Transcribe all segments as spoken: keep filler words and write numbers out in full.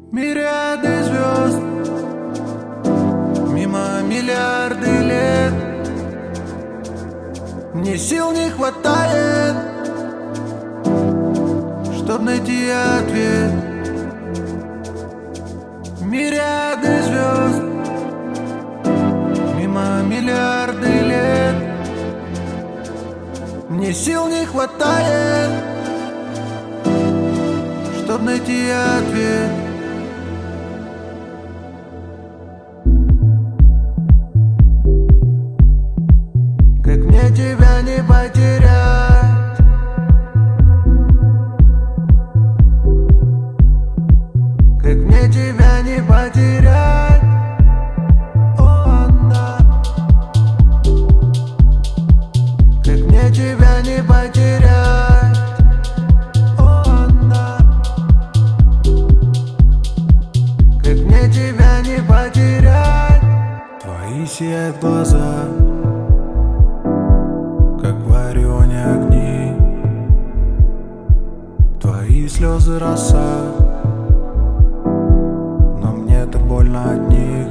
Мириады звезд, мимо миллиарды лет. Мне сил не хватает, чтоб найти ответ. Мириады звезд, мимо миллиарды лет. Мне сил не хватает, чтоб найти ответ. Как мне тебя не потерять? Как мне тебя не потерять? О, да. Как мне тебя не потерять? О, да. Как мне тебя не потерять? Твои сияют глаза, как в Орионе огни. Твои слезы роса, но мне так больно от них.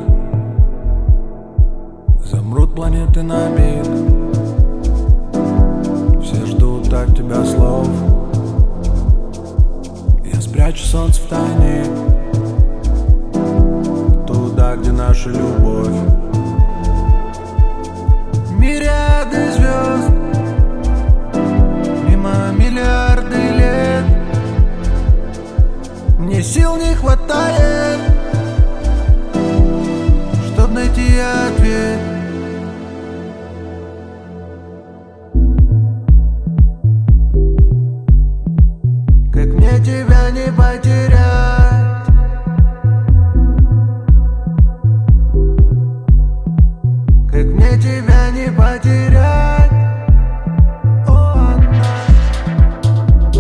Замрут планеты на миг, все ждут от тебя слов. Я спрячу солнце в тайне, туда, где наша любовь. Мириады звезд, мимо миллиарды лет. Мне сил не хватает, чтоб найти ответ. Как мне тебя не потерять? Как мне тебя не потерять? О, да.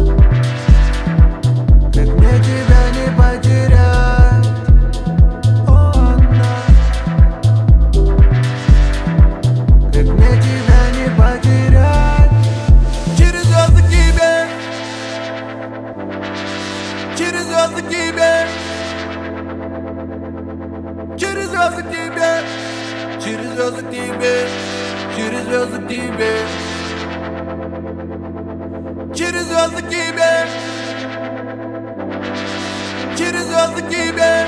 Как мне тебя не потерять? О, да. Как мне тебя не потерять? Через звезды к тебе, через звезды к тебе, через звезды к тебе, через звезды к тебе, через звезды к тебе, через звезды к тебе, через звезды к тебе,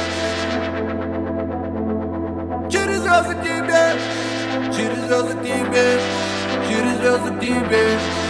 через звезды к тебе, через звезды к тебе, через звезды к тебе.